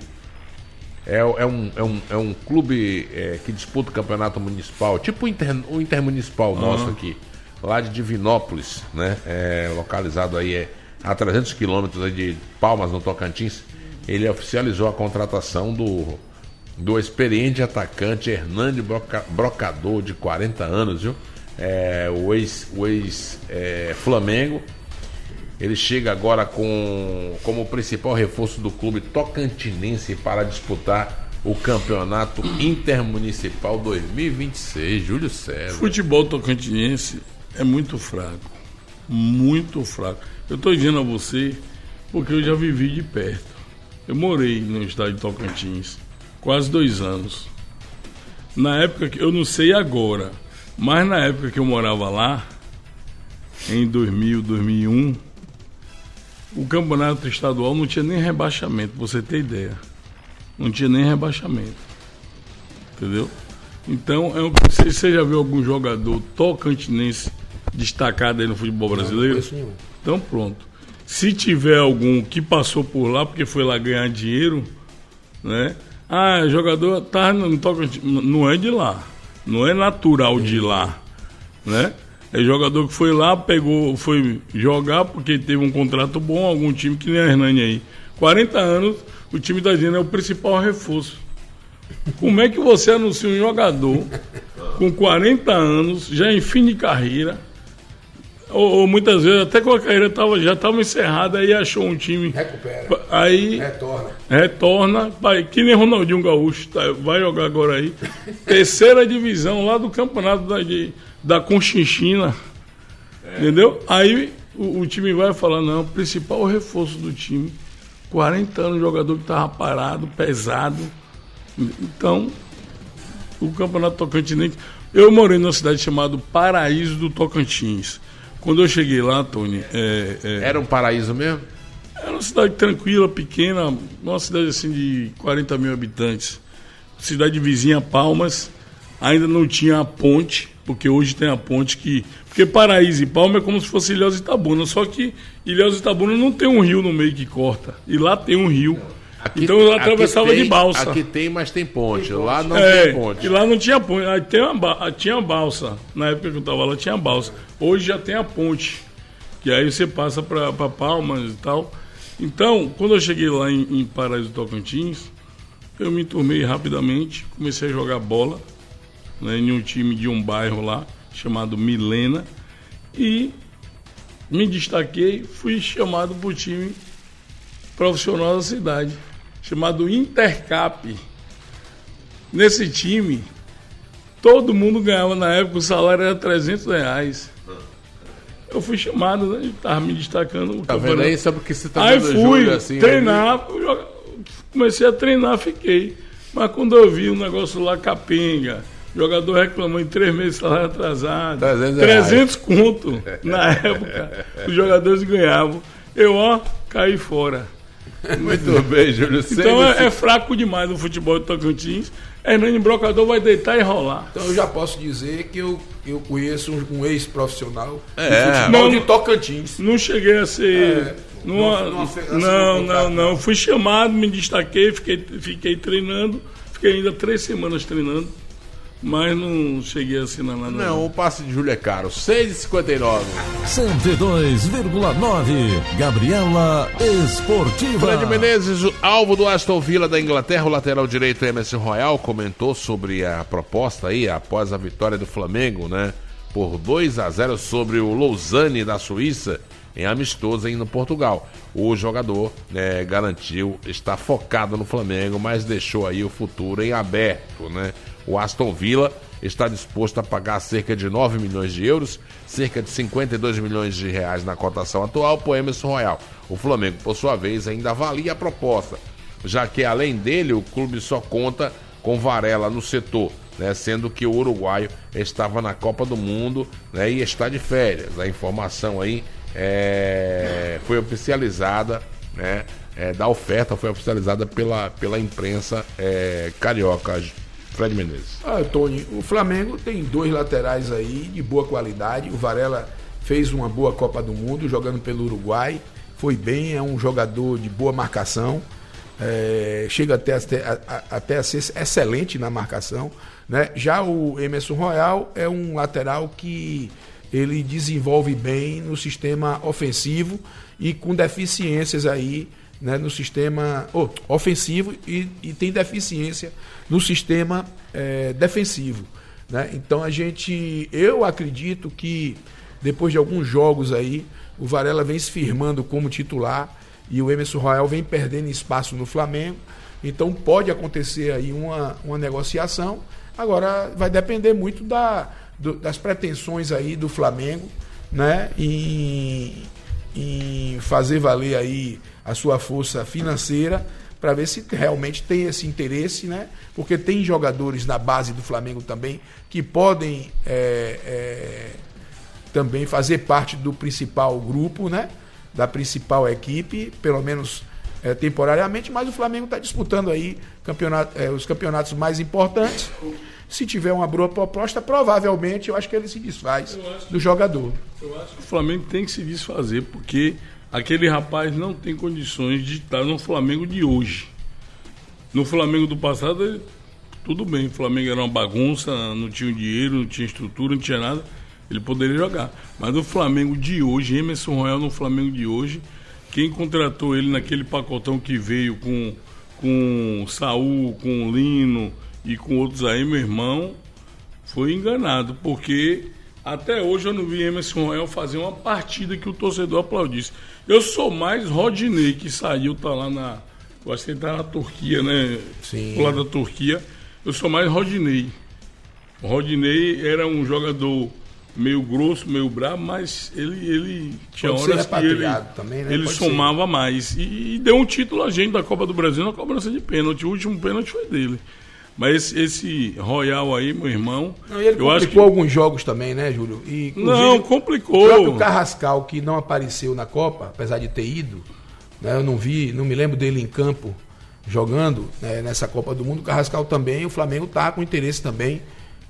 É, é, um, é, um, é um clube é, que disputa o campeonato municipal, tipo o, inter, o intermunicipal uhum. nosso aqui, lá de Divinópolis, né? É, localizado aí é, a trezentos quilômetros de Palmas, no Tocantins. Ele oficializou a contratação do, do experiente atacante Hernande Broca, Brocador, de quarenta anos, viu? É, o ex, o ex é, Flamengo. Ele chega agora com, como principal reforço do clube tocantinense para disputar o campeonato intermunicipal dois mil e vinte e seis. Júlio César. Futebol tocantinense é muito fraco, muito fraco. Eu estou dizendo a você porque eu já vivi de perto. Eu morei no estádio Tocantins, quase dois anos. Na época que, eu não sei agora, mas na época que eu morava lá, em dois mil, dois mil e um, o campeonato estadual não tinha nem rebaixamento, pra você ter ideia. Não tinha nem rebaixamento. Entendeu? Então, é um, você já viu algum jogador tocantinense destacado aí no futebol brasileiro? Não, então pronto. Se tiver algum que passou por lá, porque foi lá ganhar dinheiro, né? Ah, jogador tá no Tocantins, não é de lá. Não é natural de lá, né? É jogador que foi lá, pegou, foi jogar porque teve um contrato bom, algum time que nem a Hernani aí. quarenta anos, o time da Gina é o principal reforço. Como é que você anuncia um jogador com quarenta anos, já em fim de carreira, ou, ou muitas vezes até com a carreira tava, já estava encerrada, aí achou um time. Recupera. Aí retorna. Retorna, pai, que nem Ronaldinho Gaúcho, tá, vai jogar agora aí. Terceira divisão lá do campeonato da, de, da Conchinchina. É. Entendeu? Aí o, o time vai falar, não, o principal reforço do time, quarenta anos, jogador que estava parado, pesado. Então, o campeonato tocantinense. Eu morei numa cidade chamada Paraíso do Tocantins. Quando eu cheguei lá, Tony. É, é, Era um paraíso mesmo? Era uma cidade tranquila, pequena, uma cidade assim de quarenta mil habitantes. Cidade vizinha, Palmas, ainda não tinha a ponte, porque hoje tem a ponte que. Porque Paraíso e Palmas é como se fosse Ilhéus e Itabuna, só que Ilhéus e Itabuna não tem um rio no meio que corta. E lá tem um rio. Aqui, então eu atravessava tem, de balsa. Aqui tem, mas tem ponte. Tem ponte. Lá não é, tem ponte. E lá não tinha ponte. Aí tem uma, tinha balsa. Na época que eu estava lá tinha balsa. Hoje já tem a ponte. Que aí você passa para Palmas e tal. Então, quando eu cheguei lá em, em Paraíso do Tocantins, eu me enturmei rapidamente. Comecei a jogar bola, né, em um time de um bairro lá, chamado Milena. E me destaquei. Fui chamado para o time profissional da cidade, chamado Intercap. Nesse time, todo mundo ganhava na época, o salário era trezentos reais. Eu fui chamado, né? Estava me destacando. Tá vendo aí? Sabe o que você tá Aí dando fui Júlio, assim, treinar, aí... comecei a treinar, fiquei. Mas quando eu vi um negócio lá, capenga, jogador reclamando em três meses de salário atrasado, trezentos conto na época, os jogadores ganhavam. Eu, ó, caí fora. Muito bem, Júlio. Então é, é fraco demais o futebol de Tocantins. Hernani Brocador vai deitar e rolar. Então eu já posso dizer que eu, eu conheço um, um ex-profissional é. de futebol não, de Tocantins. Não cheguei a ser... É, numa, não, não, não, não, não. Fui chamado, me destaquei, fiquei, fiquei treinando. Fiquei ainda três semanas treinando. Mas não cheguei a assinar nada. Não, o passe de Júlio é caro. seis e cinquenta e nove. cento e dois vírgula nove. Gabriela Esportiva. Fred Menezes, o alvo do Aston Villa da Inglaterra, o lateral direito Emerson Royal, comentou sobre a proposta aí, após a vitória do Flamengo, né? Por dois a zero sobre o Lausanne da Suíça, em amistoso aí no Portugal. O jogador, né, garantiu estar focado no Flamengo, mas deixou aí o futuro em aberto, né? O Aston Villa está disposto a pagar cerca de nove milhões de euros, cerca de cinquenta e dois milhões de reais na cotação atual por Emerson Royal. O Flamengo, por sua vez, ainda avalia a proposta, já que além dele o clube só conta com Varela no setor, né, sendo que o uruguaio estava na Copa do Mundo, né, e está de férias. A informação aí é, foi oficializada, né, é, da oferta foi oficializada pela, pela imprensa é, carioca. Fred Menezes. Ah, Tony, o Flamengo tem dois laterais aí de boa qualidade. O Varela fez uma boa Copa do Mundo jogando pelo Uruguai. Foi bem, é um jogador de boa marcação. É, chega até a, a, até a ser excelente na marcação, né? Já o Emerson Royal é um lateral que ele desenvolve bem no sistema ofensivo e com deficiências aí, né, no sistema oh, ofensivo e, e tem deficiência no sistema é, defensivo, né? Então a gente, eu acredito que depois de alguns jogos aí, o Varela vem se firmando como titular e o Emerson Royal vem perdendo espaço no Flamengo. Então pode acontecer aí uma, uma negociação. Agora vai depender muito da, do, das pretensões aí do Flamengo, né, em, em fazer valer aí a sua força financeira para ver se realmente tem esse interesse, né? Porque tem jogadores na base do Flamengo também que podem é, é, também fazer parte do principal grupo, né? Da principal equipe, pelo menos é, temporariamente, mas o Flamengo está disputando aí campeonato, é, os campeonatos mais importantes. Se tiver uma boa proposta, provavelmente eu acho que ele se desfaz do jogador. Eu acho que o Flamengo tem que se desfazer, porque aquele rapaz não tem condições de estar no Flamengo de hoje. No Flamengo do passado, ele, tudo bem, o Flamengo era uma bagunça, não tinha dinheiro, não tinha estrutura, não tinha nada, ele poderia jogar. Mas no Flamengo de hoje, Emerson Royal no Flamengo de hoje, quem contratou ele naquele pacotão que veio com, com Saul, com Lino e com outros aí, meu irmão, foi enganado, porque até hoje eu não vi Emerson Royal fazer uma partida que o torcedor aplaudisse. Eu sou mais Rodinei, que saiu, tá lá na... Eu acho que ele tá na Turquia, né? Sim. Lá da Turquia. Eu sou mais Rodinei. O Rodinei era um jogador meio grosso, meio bravo, mas ele, ele tinha Pode horas ser que ele, também, né? ele Pode somava ser. mais. E, e deu um título a gente da Copa do Brasil na cobrança de pênalti. O último pênalti foi dele. Mas esse, esse Royal aí, meu irmão... Não, e ele eu complicou acho que... alguns jogos também, né, Júlio? E, não, complicou. O próprio Carrascal, que não apareceu na Copa, apesar de ter ido, né, eu não vi, não me lembro dele em campo jogando, né, nessa Copa do Mundo. O Carrascal também, o Flamengo está com interesse também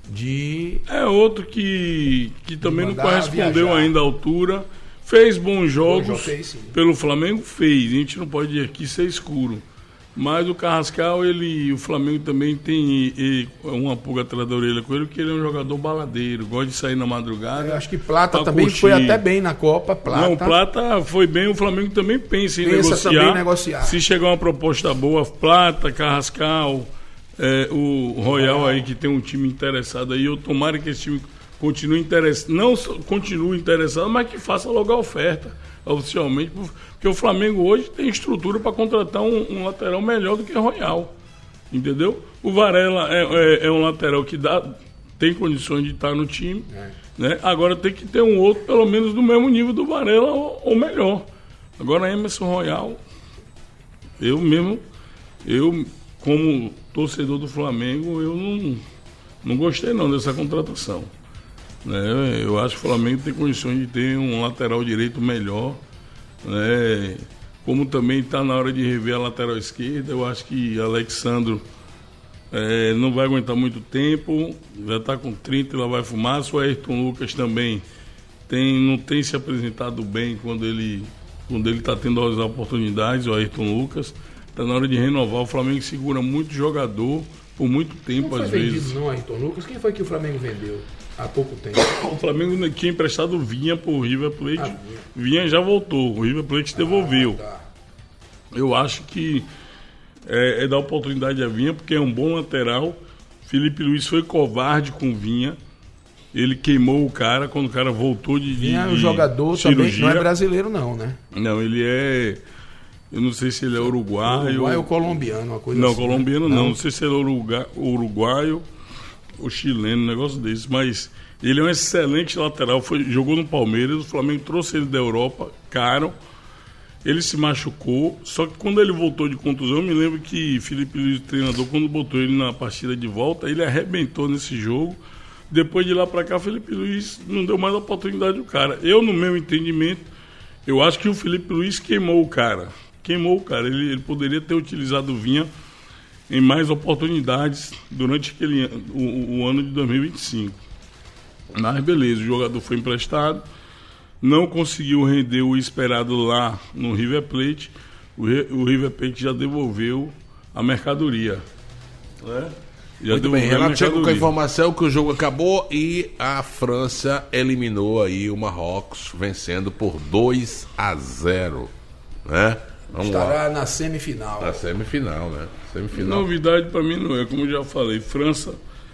de... É outro que, que também não correspondeu viajar. ainda à altura. Fez bons jogos jogo fez, pelo Flamengo, fez. A gente não pode aqui ser escuro. Mas o Carrascal, ele, o Flamengo também tem ele, uma pulga atrás da orelha com ele, porque ele é um jogador baladeiro, gosta de sair na madrugada. Eu acho que Plata também curtir. Foi até bem na Copa. Plata. Não, Plata foi bem, o Flamengo também pensa em pensa negociar. Também negociar. Se chegar uma proposta boa, Plata, Carrascal, é, o Royal aí, que tem um time interessado aí, eu tomara que esse time continue interessado, não continue interessado, mas que faça logo a oferta oficialmente, porque o Flamengo hoje tem estrutura para contratar um, um lateral melhor do que o Royal, entendeu? O Varela é, é, é um lateral que dá, tem condições de estar no time, é. né? Agora tem que ter um outro pelo menos do mesmo nível do Varela ou, ou melhor. Agora Emerson Royal, eu mesmo, eu como torcedor do Flamengo, eu não, não gostei não dessa contratação. Né? Eu acho que o Flamengo tem condições de ter um lateral direito melhor, né? Como também está na hora de rever a lateral esquerda. Eu acho que Alexandro é, não vai aguentar muito tempo, já está com trinta e lá vai fumar. O Ayrton Lucas também tem, não tem se apresentado bem quando ele quando ele está tendo as oportunidades. O Ayrton Lucas está na hora de renovar. O Flamengo segura muito jogador por muito tempo, não às foi vezes. Vendido, não, Ayrton Lucas. Quem foi que o Flamengo vendeu? Há pouco tempo. O Flamengo tinha emprestado Vinha pro River Plate. Ah, Vinha já voltou. O River Plate devolveu. Ah, tá. Eu acho que é, é dar oportunidade a Vinha, porque é um bom lateral. Felipe Luiz foi covarde com Vinha. Ele queimou o cara quando o cara voltou de, de Vinha é um jogador cirurgia. Também, não é brasileiro não, né? Não, ele é... Eu não sei se ele é uruguaio. Uruguaio ou colombiano, uma coisa não, assim. Não, colombiano né? não. não. Não sei se ele é uruguaio o chileno, um negócio desse, mas ele é um excelente lateral, foi, jogou no Palmeiras, o Flamengo trouxe ele da Europa, caro, ele se machucou, só que quando ele voltou de contusão, eu me lembro que Felipe Luiz, o treinador, quando botou ele na partida de volta, ele arrebentou nesse jogo. Depois de lá pra cá, Felipe Luiz não deu mais oportunidade ao cara. Eu, no meu entendimento, eu acho que o Felipe Luiz queimou o cara, queimou o cara, ele, ele poderia ter utilizado o Vinha em mais oportunidades durante aquele, o, o ano de dois mil e vinte e cinco. Mas beleza, o jogador foi emprestado, não conseguiu render o esperado lá no River Plate, o, o River Plate já devolveu a mercadoria. Né? Já Muito bem, devolveu a Renato chegou com a mercadoria. informação que o jogo acabou e a França eliminou aí o Marrocos, vencendo por dois a zero. Né? Vamos Estará lá. na semifinal. Na semifinal, né? Semifinal. Novidade para mim não é, como eu já falei, França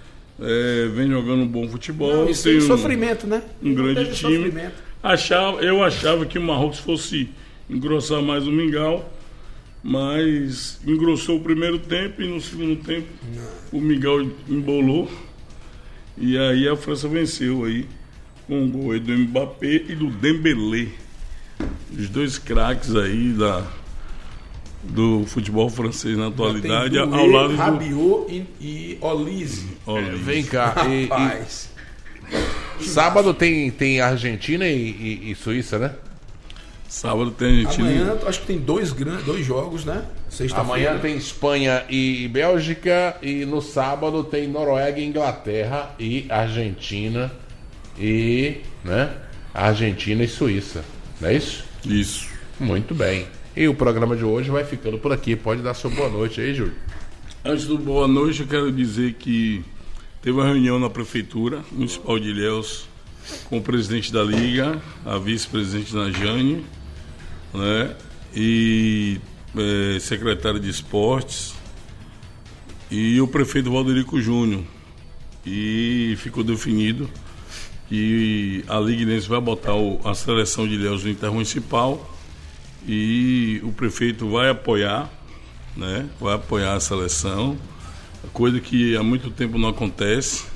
é, vem jogando um bom futebol. Não, isso tem é um, sofrimento, né? Um não grande time. Sofrimento. Achava, eu achava que o Marrocos fosse engrossar mais o mingau, mas engrossou o primeiro tempo e no segundo tempo não. O mingau embolou. E aí a França venceu aí com um gol aí do Mbappé e do Dembélé. Os dois craques aí da... do futebol francês na atualidade, ao Doué, lado do Rabiot e, e Olise. Olise. Vem cá, e, Rapaz. e sábado tem, tem Argentina e, e, e Suíça, né? Sábado tem Argentina. Amanhã acho que tem dois, gran- dois jogos, né? Sexta-feira. Amanhã tem Espanha e Bélgica, e no sábado tem Noruega e Inglaterra, e Argentina e, né? Argentina e Suíça, não é isso? Isso. Muito bem. E o programa de hoje vai ficando por aqui. Pode dar sua boa noite aí, Júlio. Antes do boa noite, eu quero dizer que teve uma reunião na Prefeitura Municipal de Ilhéus com o presidente da Liga, a vice-presidente Najane, né, e é, secretário de Esportes e o prefeito Valderico Júnior. E ficou definido que a Liga Ilhéus vai botar o, a seleção de Ilhéus no Intermunicipal e o prefeito vai apoiar, né, vai apoiar a seleção, coisa que há muito tempo não acontece.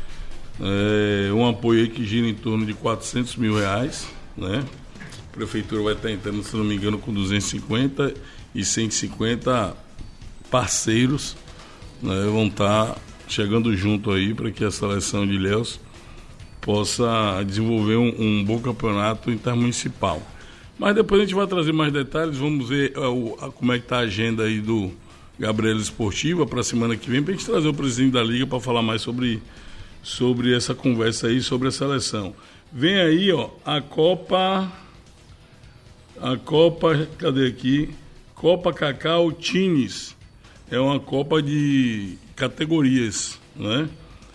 É um apoio aí que gira em torno de quatrocentos mil reais, né? A prefeitura vai estar entrando, se não me engano, com duzentos e cinquenta e cento e cinquenta parceiros, né, vão estar chegando junto aí para que a seleção de Ilhéus possa desenvolver um, um bom campeonato intermunicipal. Mas depois a gente vai trazer mais detalhes, vamos ver uh, uh, como é que está a agenda aí do Gabriela Esportiva para a semana que vem, para a gente trazer o presidente da Liga para falar mais sobre, sobre essa conversa aí, sobre a seleção. Vem aí, ó, a Copa, a Copa, cadê aqui? Copa Cacau Tines, é uma Copa de categorias, né?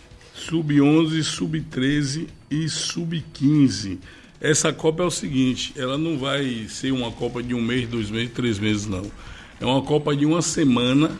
sub onze, sub treze e sub quinze. Essa Copa é o seguinte, ela não vai ser uma Copa de um mês, dois meses, três meses, não. É uma Copa de uma semana,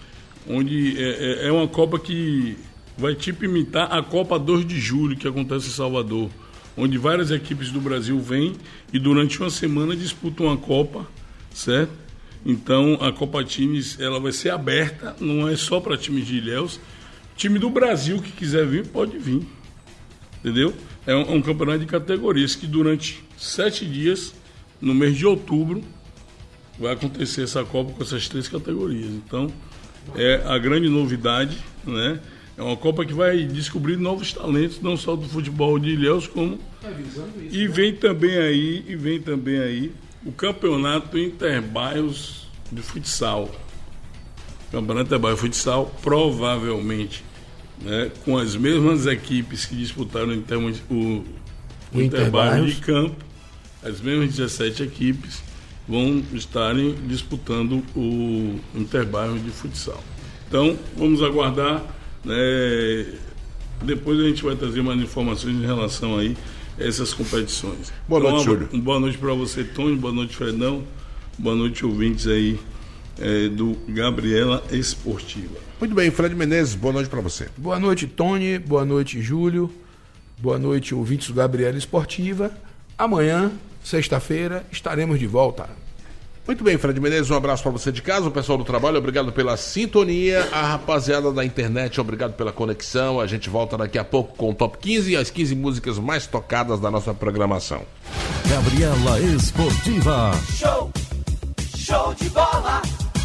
onde é, é uma Copa que vai tipo imitar a Copa dois de julho, que acontece em Salvador, onde várias equipes do Brasil vêm e durante uma semana disputam a Copa, certo? Então, a Copa Tines, ela vai ser aberta, não é só para times de Ilhéus. Time do Brasil que quiser vir, pode vir. Entendeu? É um, um campeonato de categorias que durante sete dias, no mês de outubro, vai acontecer essa Copa com essas três categorias. Então, é a grande novidade, né? É uma Copa que vai descobrir novos talentos, não só do futebol de Ilhéus, como... Isso, e vem né? também aí, e vem também aí o Campeonato Interbairros de Futsal. Campeonato Interbairros de Futsal, provavelmente, né, com as mesmas equipes que disputaram o, inter, o, o Interbairro de campo, as mesmas dezessete equipes vão estarem disputando o Interbairro de Futsal. Então, vamos aguardar, né, depois a gente vai trazer mais informações em relação aí a essas competições. Boa então, noite, Júlio. Boa noite para você, Tony, boa noite, Fredão, boa noite, ouvintes aí é, do Gabriela Esportiva. Muito bem, Fred Menezes, boa noite para você. Boa noite, Tony. Boa noite, Júlio. Boa noite, ouvintes do Gabriela Esportiva. Amanhã, sexta-feira, estaremos de volta. Muito bem, Fred Menezes, um abraço para você de casa, o pessoal do trabalho, obrigado pela sintonia, a rapaziada da internet, obrigado pela conexão. A gente volta daqui a pouco com o Top quinze e as quinze músicas mais tocadas da nossa programação. Gabriela Esportiva. Show! Show de bola!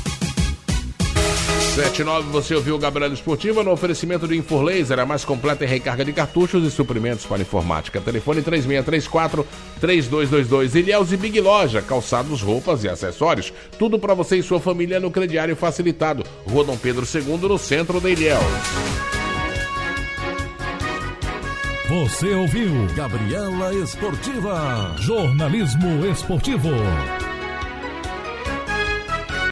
sete e nove, você ouviu o Gabriela Esportiva no oferecimento de Infurlaser, a mais completa em recarga de cartuchos e suprimentos para informática. Telefone três seis três quatro, três dois dois dois. Ilhéus e Big Loja, calçados, roupas e acessórios. Tudo para você e sua família no crediário facilitado. Rua Dom Pedro segundo, no centro de Ilhéus. Você ouviu Gabriela Esportiva. Jornalismo esportivo.